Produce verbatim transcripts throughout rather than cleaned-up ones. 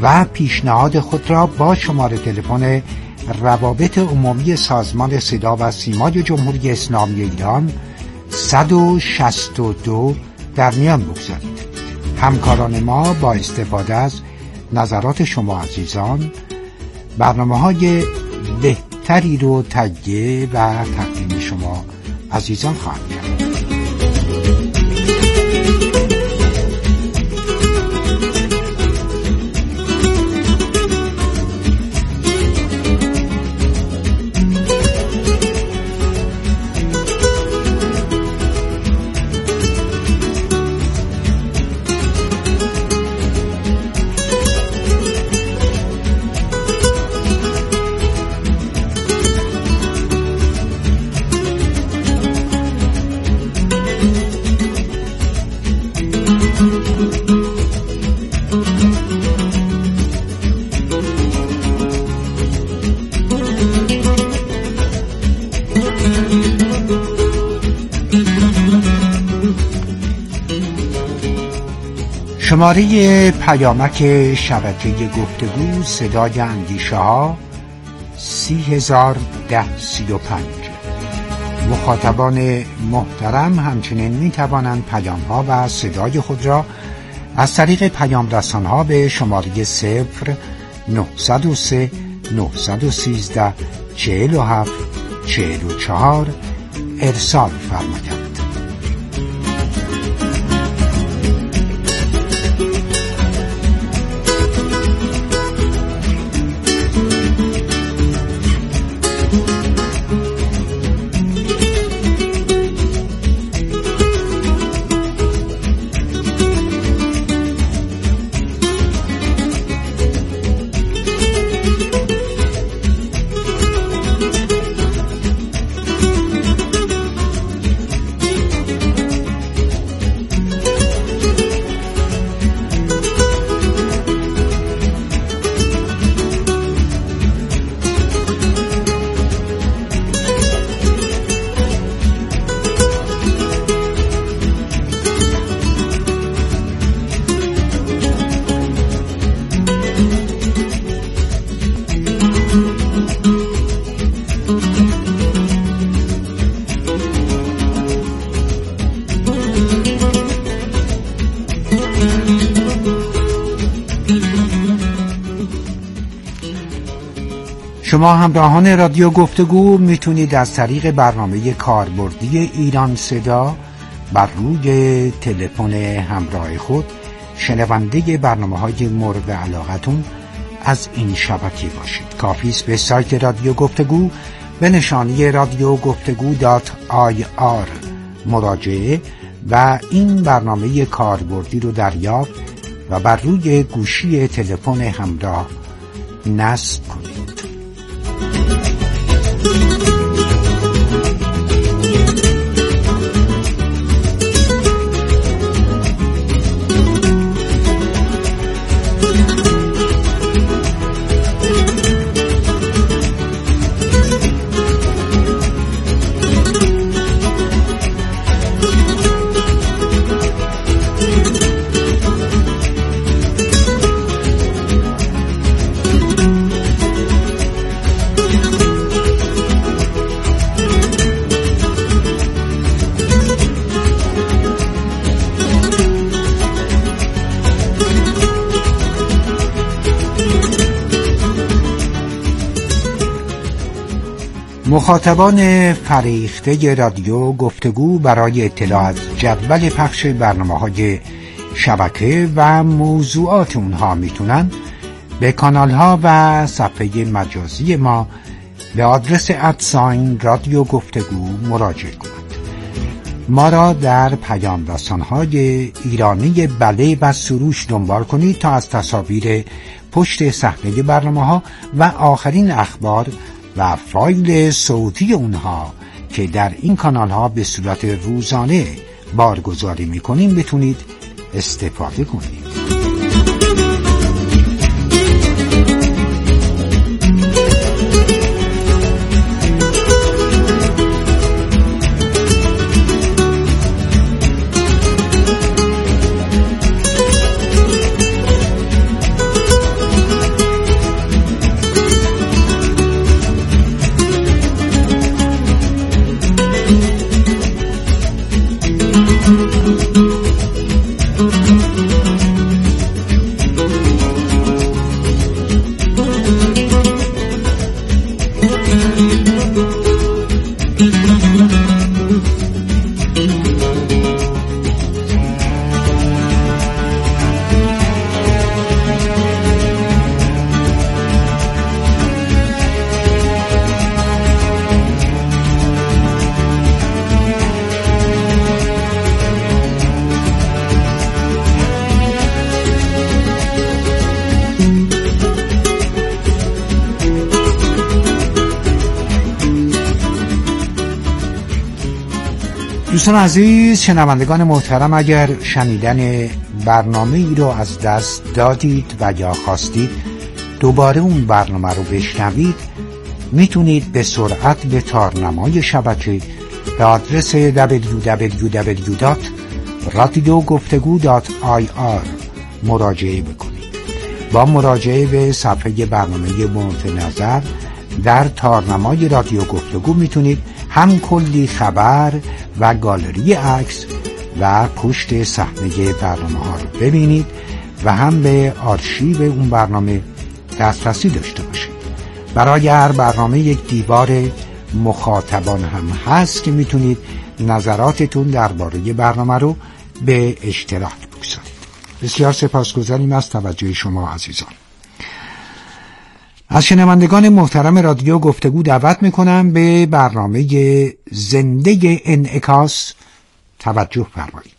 و پیشنهاد خود را با شماره تلفن روابط عمومی سازمان صدا و سیمای جمهوری اسلامی ایران صد و شصت و دو در میان بگذارید. همکاران ما با استفاده از نظرات شما عزیزان برنامه‌های بهتری رو تهیه و تقدیم شما عزیزان خواهند کرد. شماره پیامک شبکه گفتگو صدای اندیشه ها سی هزار ده سی و پنج. مخاطبان محترم همچنین می توانند پیام ها و صدای خود را از طریق پیام رسان ها به شماره صفر نهصد و سه نهصد و سیزده چهل و هفت چهل و چهار ارسال فرمایند. شما همراهان رادیو گفتگو میتونید از طریق برنامه کاربردی ایران صدا بر روی تلفن همراه خود شنونده برنامه‌های مورد علاقتون از این شبکه باشید. کافی است به سایت رادیو گفتگو به نشانی رادیو گفتگو دات آی آر مراجعه و این برنامه کاربردی رو دریافت و بر روی گوشی تلفن همراه نصب کنید. مخاطبان فریخته رادیو گفتگو برای اطلاع از جدول پخش برنامه‌های شبکه و موضوعات اونها میتونن به کانال‌ها و صفحه مجازی ما به آدرس ادساین رادیو گفتگو مراجعه کنند. ما را در پیام رسان‌های ایرانی بله و سروش دنبال کنید تا از تصاویر پشت صحنه برنامه‌ها و آخرین اخبار و فایل صوتی اونها که در این کانال ها به صورت روزانه بارگذاری میکنیم بتونید استفاده کنید. دوستان عزیز، شنوندگان محترم، اگر شنیدن برنامه ای رو از دست دادید و یا خواستید دوباره اون برنامه رو بشنوید، میتونید به سرعت به تارنمای شبکه به آدرس دبلیو دبلیو دبلیو دات رادیو گفتگو دات آی آر مراجعه بکنید. با مراجعه به صفحه برنامه مورد نظر در تارنمای رادیو گفتگو میتونید هم کلی خبر و گالری عکس و پشت صحنه برنامه ها رو ببینید و هم به آرشیو اون برنامه دسترسی داشته باشید. برای هر برنامه یک دیوار مخاطبان هم هست که میتونید نظراتتون درباره برنامه رو به اشتراک بگذارید. بسیار سپاسگزاریم از توجه شما عزیزان. از شنوندگان محترم رادیو گفتگو دعوت میکنم به برنامه زنده انعکاس توجه فرمایید.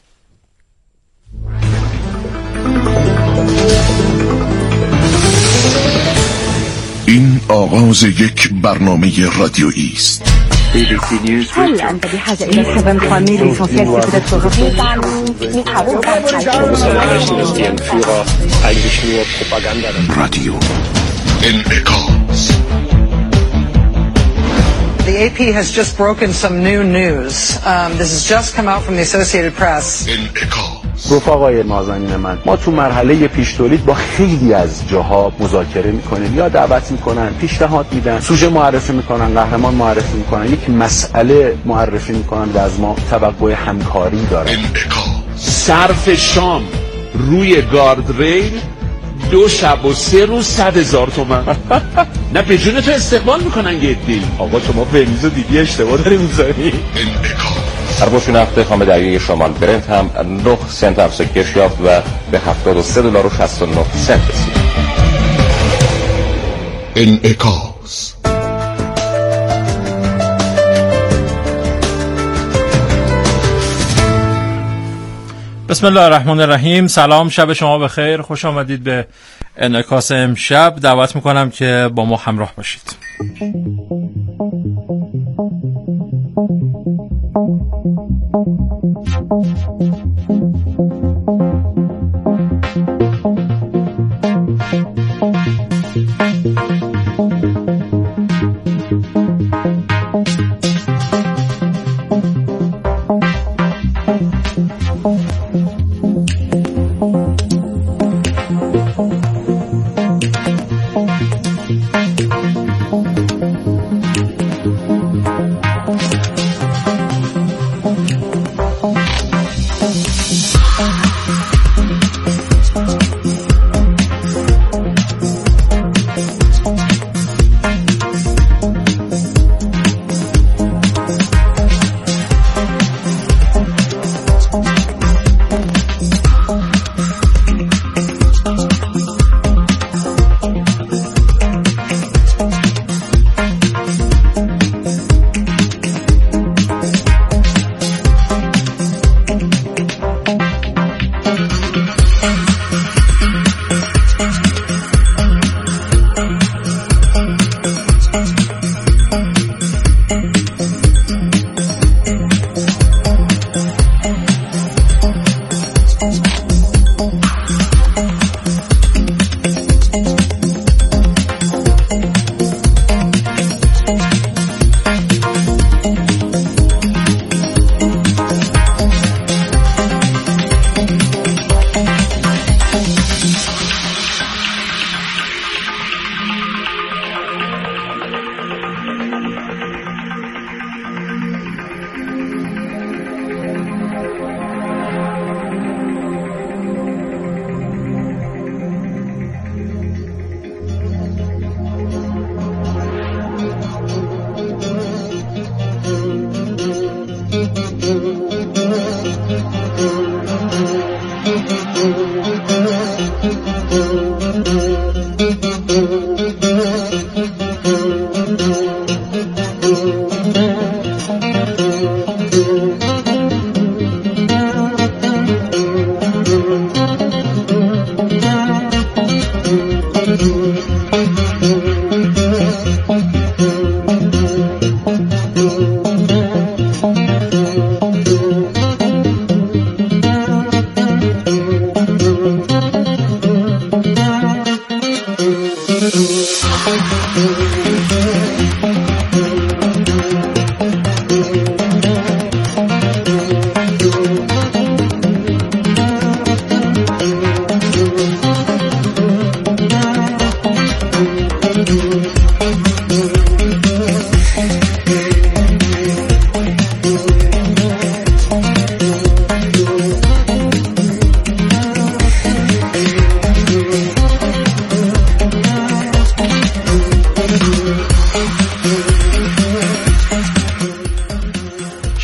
این آغاز یک برنامه رادیویی است. هل أنت بحاجة إلى الخبر القومي لإسانسيال سيكولات رادیو انعکاس. The A P has just broken some new news. Um, this has just come out from the Associated Press. رفقای نازنین من، ما تو مرحله پیش تولید با خیلی از جاها مذاکره میکنیم یا دعوت میکنن، پیشنهاد میدن، سوژه معرفی میکنن، قهرمان معرفی میکنن، یک مسئله معرفی میکنن و از ما توقع همکاری دارن. صرف شام روی گاردریل دو شب و سه روز صد هزار تومن. نه به جون تو استقبال میکنن گدی. آقا شما فریز و دیدی اشتباه داری میزنی. هر بوش نفت خام دریای شمال برنت هم نه سنت افزایش یافت و به هفتاد و سه دلار و شصت و نه سنت رسید. انعکاس. بسم الله الرحمن الرحیم. سلام، شب شما بخیر، خوش آمدید به انعکاس امشب. دعوت میکنم که با ما همراه باشید.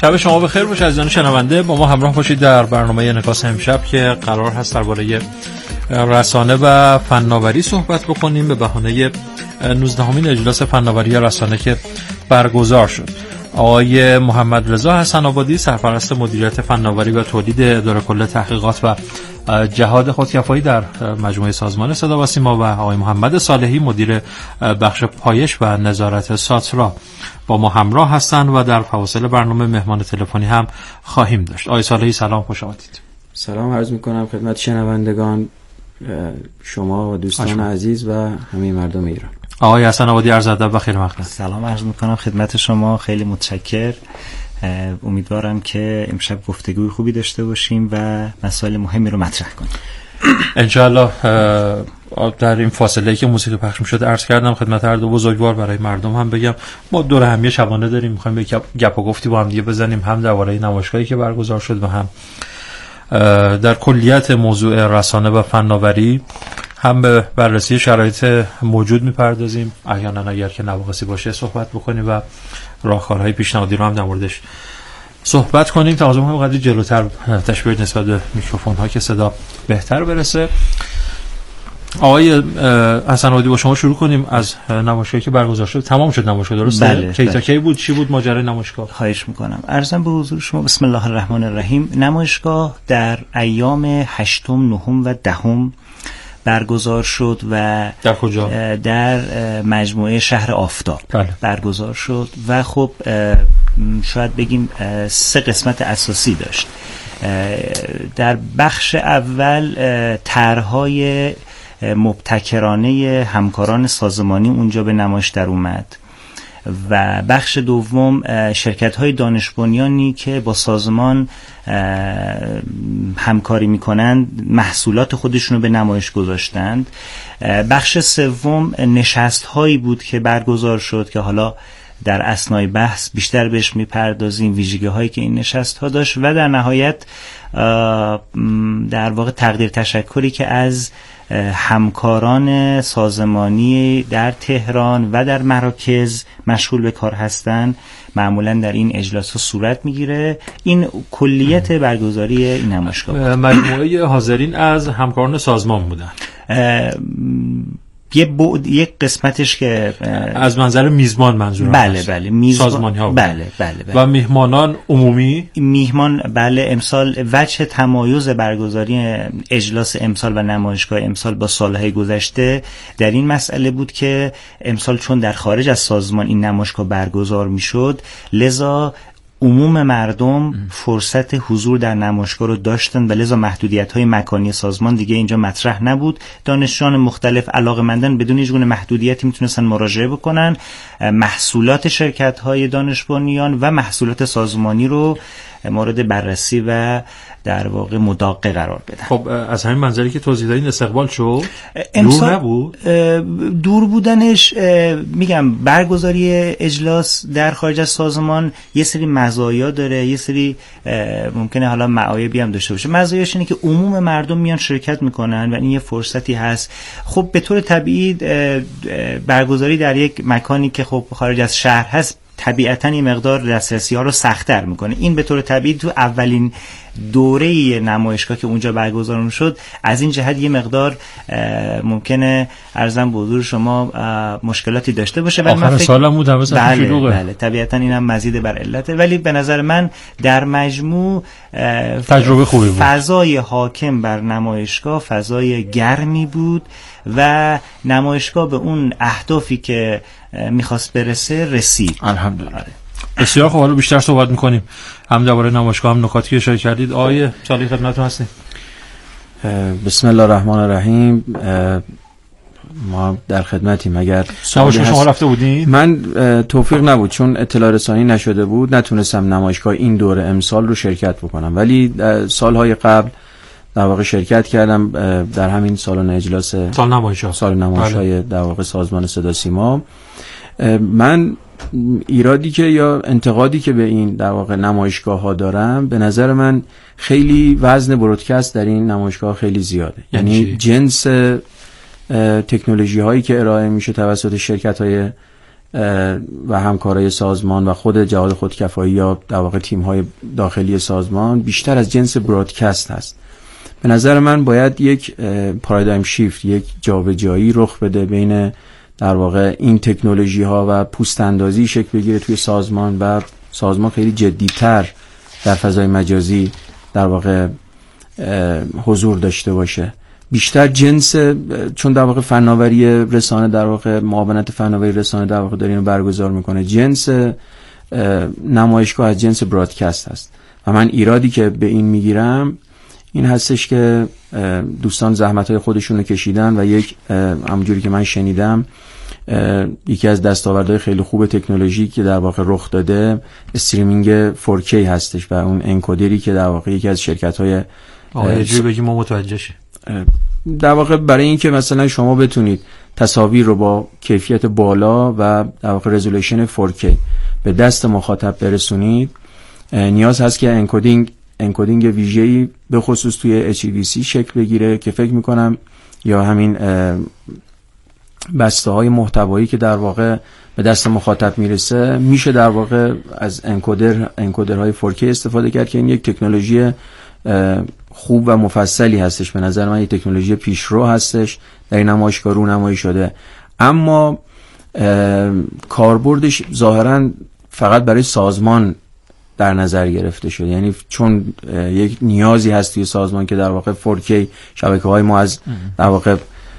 شب شما بخیر باشه عزیزان شنونده. با ما همراه باشید در برنامه انعکاس امشب که قرار هست درباره رسانه و فناوری صحبت بکنیم به بهانه نوزدهمین اجلاس فناوری رسانه که برگزار شد. آقای محمد رضا حسن آبادی سرپرست مدیریت فناوری و تولید اداره کل تحقیقات و جهاد خودکفایی در مجموعه سازمان صدا و سیما و آقای محمد صالحی مدیر بخش پایش و نظارت ساترا با ما همراه هستند و در فواصل برنامه مهمان تلفنی هم خواهیم داشت. آقای صالحی سلام، خوش آمدید. سلام عرض می‌کنم خدمت شنوندگان شما و دوستان اشمع. عزیز و همه مردم ایران. آقای حسن آبادی عرض ادب و خیر مقدم. سلام عرض می‌کنم خدمت شما، خیلی متشکر. امیدوارم که امشب گفتگوی خوبی داشته باشیم و مسائل مهمی رو مطرح کنیم انشاءالله. در این فاصله که موسیقی پخش می‌شد عرض کردم خدمت هر دو بزرگوار برای مردم هم بگم ما دور همیه شبانه داریم، می‌خوایم یک گپ و گفتی با هم دیگه بزنیم، هم درباره نمایشگاهی که برگزار شد و هم در کلیت موضوع رسانه و فناوری، هم به بررسی شرایط موجود می‌پردازیم، احیانا اگر که نواقصی باشه صحبت بکنیم و راهکارهای پیشنهادی رو هم در موردش صحبت کنیم تا از اون قدری جلوتر تشبیه نسبت به میکروفون‌ها که صدا بهتر برسه. آقای حسن آبادی با شما شروع کنیم از نمایشگاهی که برگزار شد. تمام شد نمایشگاه، درسته؟ بله، کی تا بله. کی بود؟ چی بود ماجرای نمایشگاه؟ خواهش میکنم. عرضم به حضور شما بسم الله الرحمن الرحیم. نمایشگاه در ایام هشتم، نهم و دهم برگزار شد و در کجا؟ در مجموعه شهر آفتاب بله. برگزار شد و خب شاید بگیم سه قسمت اساسی داشت. در بخش اول طرح‌های مبتکرانه همکاران سازمانی اونجا به نمایش در اومد و بخش دوم شرکت‌های دانش بنیانی که با سازمان همکاری می‌کنند محصولات خودشون رو به نمایش گذاشتند. بخش سوم نشست‌هایی بود که برگزار شد که حالا در اثنای بحث بیشتر بهش میپردازیم، ویژگی‌هایی که این نشست‌ها داشت و در نهایت در واقع تقدیر تشکری که از همکاران سازمانی در تهران و در مراکز مشغول به کار هستند معمولا در این اجلاس صورت میگیره. این کلیت برگزاری این نمایشگاه. مجموعه حاضرین از همکاران سازمان بودن. یه بعد یک قسمتش که از منظر میزبان منظورم بله بله میزبان سازمانی ها بله بله, بله. و میهمانان عمومی میهمان بله. امسال وجه تمایز برگزاری اجلاس امسال و نمایشگاه امسال با سالهای گذشته در این مسئله بود که امسال چون در خارج از سازمان این نمایشگاه برگزار میشد، لذا عموم مردم فرصت حضور در نمایشگاه رو داشتن و لذا محدودیت‌های مکانی سازمان دیگه اینجا مطرح نبود. دانشجویان مختلف علاقه‌مندان بدون هیچ گونه محدودیتی میتونستن مراجعه بکنن، محصولات شرکت‌های دانش بنیان و محصولات سازمانی رو مورد بررسی و در واقع مداقه قرار بدن. خب از همین منظری که توضیح دادین استقبال شد؟ دور نبود؟ دور بودنش میگم برگزاری اجلاس در خارج از سازمان یه سری مزایا داره، یه سری ممکنه حالا معایبی هم داشته باشه. مزایاش اینه که عموم مردم میان شرکت میکنن و این یه فرصتی هست. خب به طور طبیعی برگزاری در یک مکانی که خب خارج از شهر هست طبیعتاً این مقدار دسترسی ها رو سخت‌تر میکنه. این به طور طبیعی تو اولین دوره نمایشگاه که اونجا برگزار شد از این جهت یه مقدار ممکنه عرضم به حضور شما مشکلاتی داشته باشه. ولی آخر سال هم بود هم بله, بله طبیعتاً اینم مزید بر علته، ولی به نظر من در مجموع تجربه خوبی بود. فضای حاکم بر نمایشگاه فضای گرمی بود و نمایشگاه به اون اهدافی که میخواست برسه رسید الحمدلله. بسیار خوب، حالا بیشتر صحبت میکنیم هم درباره نمایشگاه هم نکاتی که اشاره کردید. آقای صالحی خدمتتون هستیم. بسم الله الرحمن الرحیم. ما در خدمتیم. اگر نمایشگاه شما رفته بودین؟ من توفیق نبود چون اطلاع رسانی نشده بود، نتونستم نمایشگاه این دوره امسال رو شرکت بکنم، ولی سالهای قبل در واقع شرکت کردم در همین سالن اجلاس سال نمایشگاه سال نمایش‌های در واقع سازمان صدا سیما. من ایرادی که یا انتقادی که به این در واقع نمایشگاه ها دارم، به نظر من خیلی وزن برودکست در این نمایشگاه خیلی زیاده. یعنی چی؟ جنس تکنولوژی هایی که ارائه میشه توسط شرکت های و همکارای سازمان و خود جهاد خودکفایی یا در واقع تیم‌های داخلی سازمان بیشتر از جنس برادکست هست. به نظر من باید یک پارادایم شیفت، یک جابجایی رخ بده بین در واقع این تکنولوژی ها و پوست اندازی شکل بگیره توی سازمان و سازمان خیلی جدی‌تر در فضای مجازی در واقع حضور داشته باشه. بیشتر جنس، چون در واقع فناوری رسانه در واقع معاونت فناوری رسانه در واقع داره اینو برگزار میکنه، جنس نمایشگاه از جنس برادکست هست و من ایرادی که به این میگیرم این هستش که دوستان زحمت‌های خودشون رو کشیدن و یک همونجوری که من شنیدم یکی از دستاوردهای خیلی خوب تکنولوژی که در واقع رخ داده استریمینگ فور کی هستش و اون انکودری که در واقع یکی از شرکت‌های آقای جو بگیم ما متوجه شیم در واقع برای اینکه مثلا شما بتونید تصاویر رو با کیفیت بالا و در واقع رزولوشن فور کی به دست مخاطب برسونید نیاز هست که انکودینگ انکودینگ ویژه‌ای به خصوص توی اچ ای وی سی شکل بگیره که فکر می‌کنم یا همین بسته‌های محتوایی که در واقع به دست مخاطب میرسه میشه در واقع از انکودر انکودرهای فور کی استفاده کرد که این یک تکنولوژی خوب و مفصلی هستش. به نظر من یک تکنولوژی پیشرو هستش در این نمایشگاه رونمایی شده، اما کاربردش ظاهراً فقط برای سازمان در نظر گرفته شده، یعنی چون یک نیازی هست توی سازمان که در واقع فور کی شبکه‌های ما از در واقع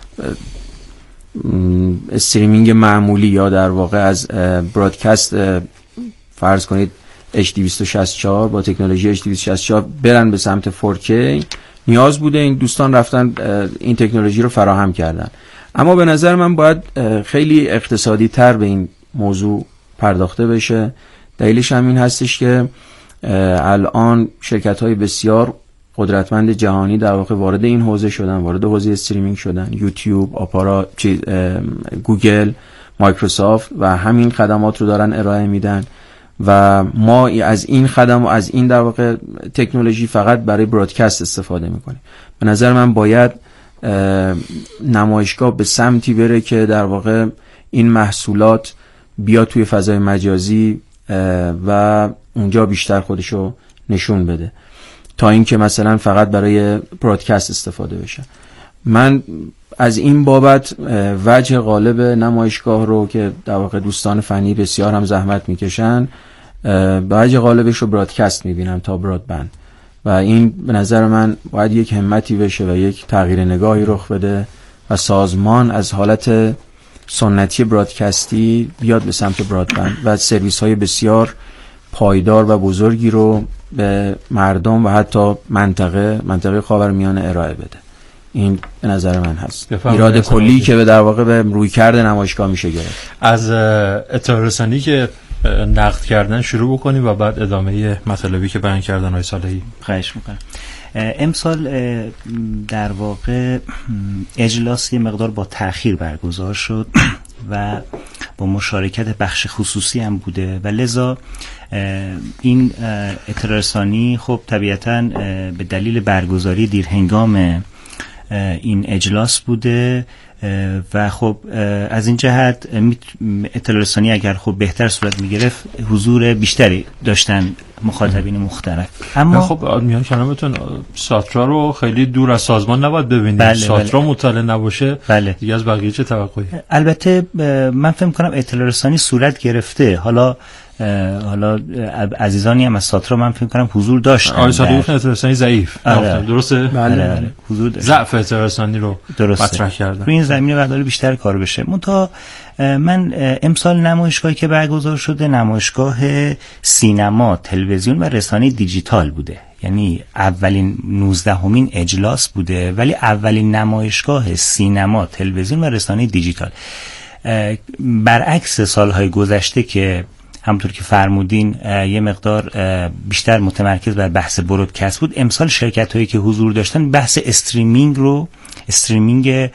استریمینگ معمولی یا در واقع از برادکست فرض کنید اچ دی دویست و شصت و چهار با تکنولوژی اچ دی دویست و شصت و چهار برن به سمت فور کی نیاز بوده، این دوستان رفتن این تکنولوژی رو فراهم کردن. اما به نظر من باید خیلی اقتصادی تر به این موضوع پرداخته بشه. دلیلش هم این هستش که الان شرکت‌های بسیار قدرتمند جهانی در واقع وارد این حوزه شدن، وارد حوزه استریمینگ شدن، یوتیوب، آپارا، گوگل، مایکروسافت و همین خدمات رو دارن ارائه میدن و ما از این خدم و از این در واقع تکنولوژی فقط برای برادکست استفاده میکنیم. به نظر من باید نمایشگاه به سمتی بره که در واقع این محصولات بیاد توی فضای مجازی و اونجا بیشتر خودشو نشون بده تا اینکه مثلا فقط برای برادکست استفاده بشه. من از این بابت وجه غالب نمایشگاه رو که در واقع دوستان فنی بسیار هم زحمت میکشن وجه غالبش رو برادکست میبینم تا برادبند و این به نظر من باید یک همتی بشه و یک تغییر نگاهی رخ بده و سازمان از حالت سنتی برادکستی بیاد به سمت برادبند و سرویس های بسیار پایدار و بزرگی رو به مردم و حتی منطقه منطقه خاورمیانه ارائه بده. این به نظر من هست ایراد کلی که به در واقع به رویکرد نمایشگاه میشه گرفت. از اطلاع رسانی که نقد کردن شروع بکنیم و بعد ادامه مطالبی که بیان کردن آقای صالحی. خواهش میکنم. امسال در واقع اجلاس یه مقدار با تأخیر برگزار شد و با مشارکت بخش خصوصی هم بوده و لذا این اطلاع رسانی خب طبیعتاً به دلیل برگزاری دیرهنگام این اجلاس بوده و خب از این جهت اطلاع رسانی اگر خب بهتر صورت میگرفت حضور بیشتری داشتن مخاطبین مختلف. اما خب میان کلامتون ساترا رو خیلی دور از سازمان نباید ببینید. بله ساترا بله. مطالعه نباشه بله. دیگه از بقیه چه توقعی؟ البته من فکر کنم اطلاع رسانی صورت گرفته. حالا حالا عزیزانی هم از ساترا من فکر کنم حضور داشتن. آره ساترا اطلاع رسانی ضعیف. آره. درسته؟ بله بله. حضور داشتن. ضعف اطلاع رسانی رو مطرح کردن. روی این زمینه بعد بیشتر کار بشه. منتها من امسال نمایشگاهی که برگزار شده نمایشگاه سینما، تلویزیون و رسانه دیجیتال بوده. یعنی اولین نوزدهمین اجلاس بوده ولی اولین نمایشگاه سینما، تلویزیون و رسانه دیجیتال. برعکس سالهای گذشته که همونطور که فرمودین یه مقدار بیشتر متمرکز بر بحث برودکست بود، امسال شرکت هایی که حضور داشتن بحث استریمینگ رو استریمینگ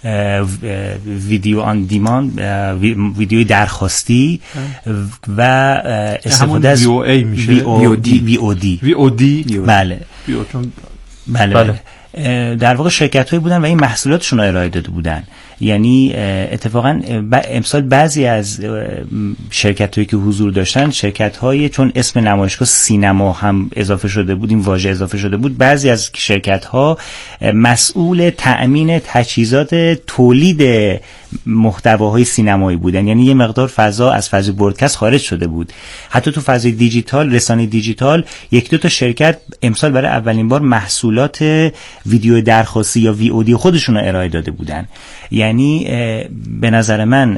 ویدیو آن دیمان، ویدیوی درخواستی و استفاده از وی او ای میشه وی او دی وی او دی وی او دی بله چون بله, بله. در واقع شرکت‌هایی بودن و این محصولاتشون رو ارائه داده بودن. یعنی اتفاقا امسال بعضی از شرکت‌هایی که حضور داشتن، شرکت‌های چون اسم نمایشگاه سینما هم اضافه شده بود، این واژه اضافه شده بود، بعضی از شرکت‌ها مسئول تأمین تجهیزات تولید محتواهای سینمایی بودن. یعنی یه مقدار فضا از فضای برودکست خارج شده بود. حتی تو فضای دیجیتال، رسانه دیجیتال، یک دو تا شرکت امسال برای اولین بار محصولات ویدیو درخواستی یا وی او دی خودشون رو ارائه داده بودن. یعنی به نظر من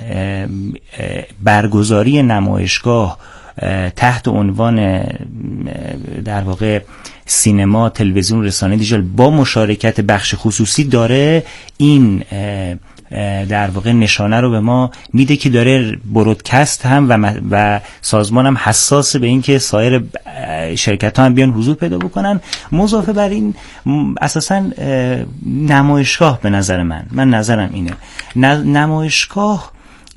برگزاری نمایشگاه تحت عنوان در واقع سینما، تلویزیون، رسانه دیجیتال با مشارکت بخش خصوصی داره این در واقع نشانه رو به ما میده که داره برودکست هم و, و سازمان هم حساس به این که سایر شرکت ها هم بیان حضور پیدا بکنن. مضافه بر این اساسا نمایشگاه به نظر من من نظرم اینه، نمایشگاه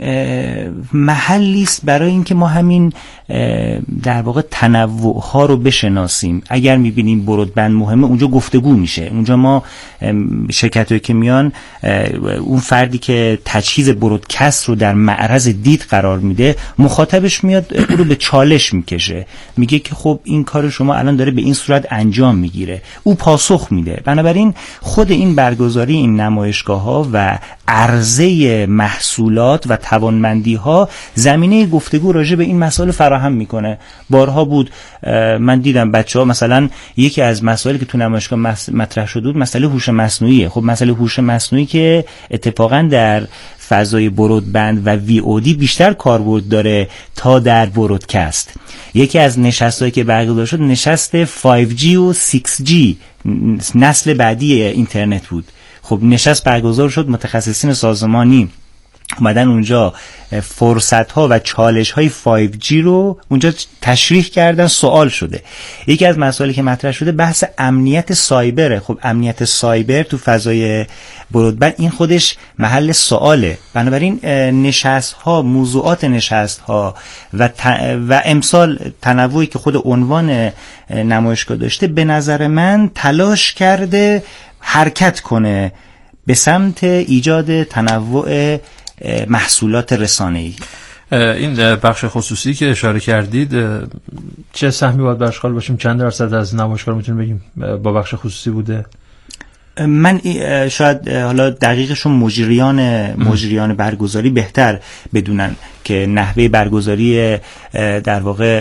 محلی است برای اینکه ما همین در واقع تنوع ها رو بشناسیم. اگر میبینیم برودبند مهمه، اونجا گفتگو میشه، اونجا ما شرکتایی که میان، اون فردی که تجهیز برودکست رو در معرض دید قرار میده، مخاطبش میاد او رو به چالش میکشه، میگه که خب این کار شما الان داره به این صورت انجام میگیره، او پاسخ میده. بنابراین خود این برگزاری این نمایشگاه ها و عرضه محصولات و توانمندی ها زمینه گفتگو راجع به این مسائل فراهم میکنه. بارها بود من دیدم بچه‌ها مثلا یکی از مسائلی که تو نمایشگاه مطرح شده بود مسئله هوش مصنوعیه. خب مسئله هوش مصنوعی که اتفاقا در فضای برودبند و وی او دی بیشتر کاربرد داره تا در برودکست. یکی از نشستایی که برگزار شد نشست فایو جی و سیکس جی، نسل بعدی اینترنت بود. خب نشست برگزار شد، متخصصین سازمانی اومدن اونجا فرصت ها و چالش های فایو جی رو اونجا تشریح کردن، سوال شده. یکی از مسائلی که مطرح شده بحث امنیت سایبره. خب امنیت سایبر تو فضای برودبند این خودش محل سواله. بنابراین نشست ها، موضوعات نشست ها و, و امسال تنوعی که خود عنوان نمایشگاه داشته، به نظر من تلاش کرده حرکت کنه به سمت ایجاد تنوع محصولات رسانه‌ای. این بخش خصوصی که اشاره کردید، چه سهمی باید برشغال باشیم؟ چند درصد از نمایشگاه میتونیم بگیم با بخش خصوصی بوده؟ من شاید حالا دقیقشون مجریان مجریان برگزاری بهتر بدونن که نحوه برگزاری در واقع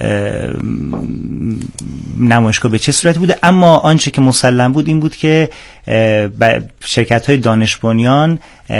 نمایشگاه به چه صورت بوده، اما آنچه که مسلم بود این بود که شرکت‌های دانش بنیان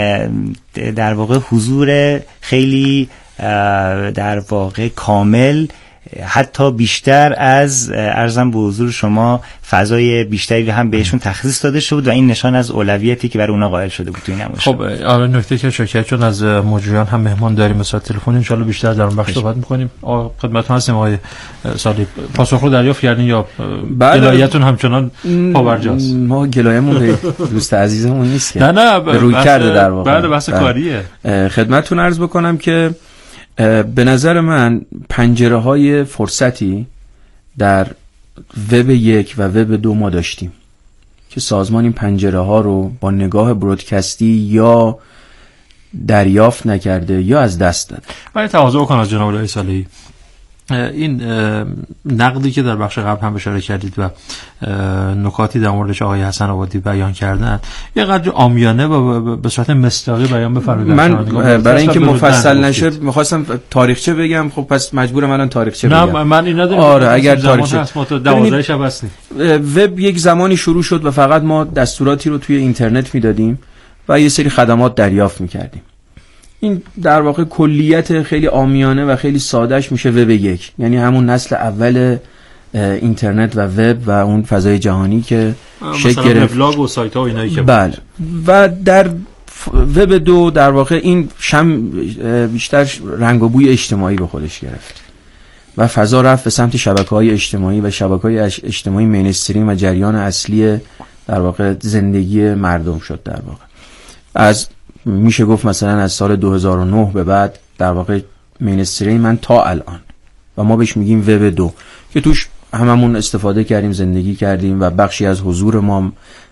در واقع حضور خیلی در واقع کامل، حتی بیشتر از ارزم به حضور شما فضای بیشتری رو هم بهشون تخصیص داده شده بود و این نشان از اولویتی که برای اونا قائل شده بود توی نمایشگاه. خب آره، نکته که شرکت چون از مجریان هم مهمان داریم مثلا تلفن، ان شاءالله بیشتر در اون بخش صحبت می‌کنیم. خدمتتون هستیم آقای صالحی. پاسخ رو دریافت کردین یا گلایه‌تون همچنان پاورجاست؟ ما گلایه‌مون به دوست عزیزمون نیست که نه نه روی کرده در واقع. بله بحث کاریه. خدمتتون عرض بکنم که به نظر من پنجره های فرصتی در وب یک و وب دو ما داشتیم که سازمان این پنجره ها رو با نگاه برودکستی یا دریافت نکرده یا از دست داد. من تواضع کنم از جناب آقای صالحی، این نقدی که در بخش قبل هم اشاره کردید و نکاتی در موردش آقای حسن آبادی بیان کردن یه قدر عامیانه و به صورت مستاقی بیان بفرمایید. من برای اینکه مفصل نشه می‌خواستم تاریخچه بگم، خب پس مجبورم الان تاریخچه بگم. نه من این ندارم. آره اگر تاریخچه دوازده شب هستیم. وب یک زمانی شروع شد و فقط ما دستوراتی رو توی اینترنت میدادیم و یه سری خدمات دریافت می‌کردیم. این در واقع کلیت خیلی عامیانه و خیلی سادهش میشه وب یک، یعنی همون نسل اول اینترنت و وب و اون فضای جهانی که شکل گرفت، وبلاگ و سایت ها و اینایی که بله. و در وب دو در واقع این شم بیشتر رنگ و بوی اجتماعی به خودش گرفت و فضا رفت به سمت شبکه‌های اجتماعی و شبکه‌های اجتماعی مینستریم و جریان اصلی در واقع زندگی مردم شد. در واقع از میشه گفت مثلا از سال دو هزار و نه به بعد در واقع مینستریم من تا الان و ما بهش میگیم وب دو که توش هممون استفاده کردیم، زندگی کردیم و بخشی از حضور ما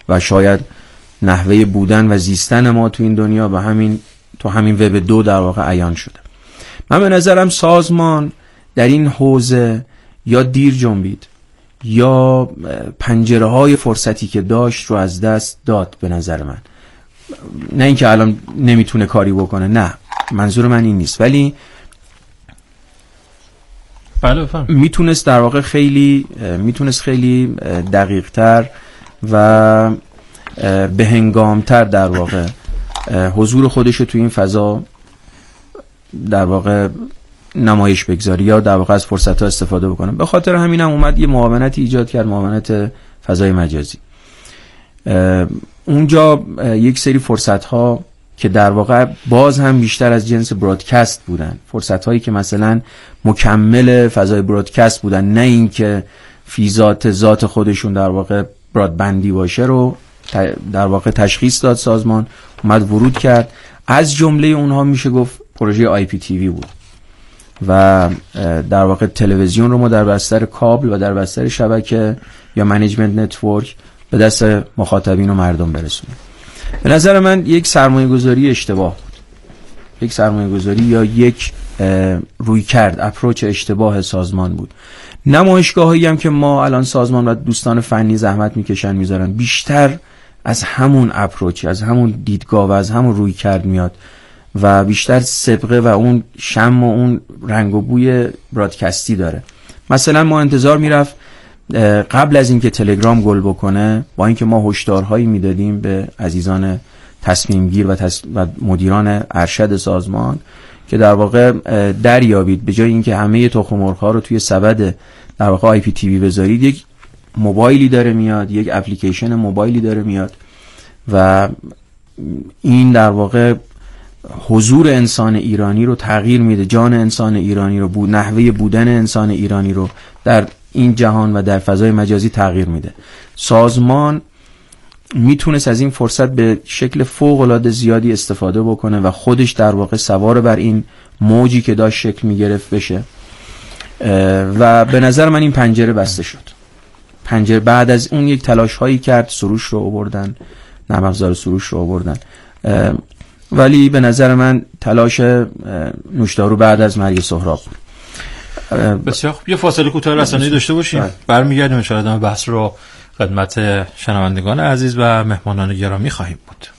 و شاید نحوه بودن و زیستن ما تو این دنیا به همین تو همین وب دو در واقع عیان شده. من به نظرم سازمان در این حوزه یا دیر جنبید یا پنجره های فرصتی که داشت رو از دست داد. به نظر من نه اینکه الان نمیتونه کاری بکنه، نه منظور من این نیست، ولی بله بفهم میتونست در واقع خیلی میتونست خیلی دقیق تر و به هنگام تر در واقع حضور خودش رو تو این فضا در واقع نمایش بگذاری یا در واقع از فرصت‌ها استفاده بکنه. به خاطر همین هم اومد یه معاونتی ایجاد کرد، معاونت فضای مجازی. اونجا یک سری فرصت‌ها که در واقع باز هم بیشتر از جنس برادکست بودن، فرصت‌هایی که مثلا مکمل فضای برادکست بودن، نه اینکه فی ذات ذات خودشون در واقع برادبندی باشه، رو در واقع تشخیص داد سازمان، اومد ورود کرد. از جمله اونها میشه گفت پروژه آی پی تی وی بود و در واقع تلویزیون رو ما در بستر کابل و در بستر شبکه یا منیجمنت نتورک به دست مخاطبین و مردم برسونیم. به نظر من یک سرمایه گذاری اشتباه بود، یک سرمایه گذاری یا یک روی کرد اپروچ اشتباه سازمان بود. نمایشگاهایی هم که ما الان سازمان و دوستان فنی زحمت میکشن میذارن، بیشتر از همون اپروچ، از همون دیدگاه و از همون روی کرد میاد و بیشتر سابقه و اون شم و اون رنگ و بوی برادکستی داره. مثلا ما انتظار میرفت قبل از اینکه تلگرام گل بکنه، با اینکه ما هشدارهایی میدادیم به عزیزان تصمیم گیر و, تص... و مدیران ارشد سازمان که در واقع دریابید به جای اینکه همه تخم مرغ‌ها رو توی سبد در واقع آی پی تی وی بذارید، یک موبایلی داره میاد، یک اپلیکیشن موبایلی داره میاد و این در واقع حضور انسان ایرانی رو تغییر میده، جان انسان ایرانی رو، بود نحوه بودن انسان ایرانی رو در این جهان و در فضای مجازی تغییر میده. سازمان میتونست از این فرصت به شکل فوق العاده زیادی استفاده بکنه و خودش در واقع سوار بر این موجی که داشت شکل میگرفت بشه و به نظر من این پنجره بسته شد. پنجره بعد از اون یک تلاش هایی کرد، سروش رو آوردن، نرم افزار سروش رو آوردن، ولی به نظر من تلاش نوشدارو بعد از مرگ سهراب بود. بسیار خوب، یه فاصله کوتاه رسانه‌ای داشته باشیم، برمیگردیم ان شاءالله بحث رو خدمت شنوندگان عزیز و مهمانان گرامی خواهیم بود.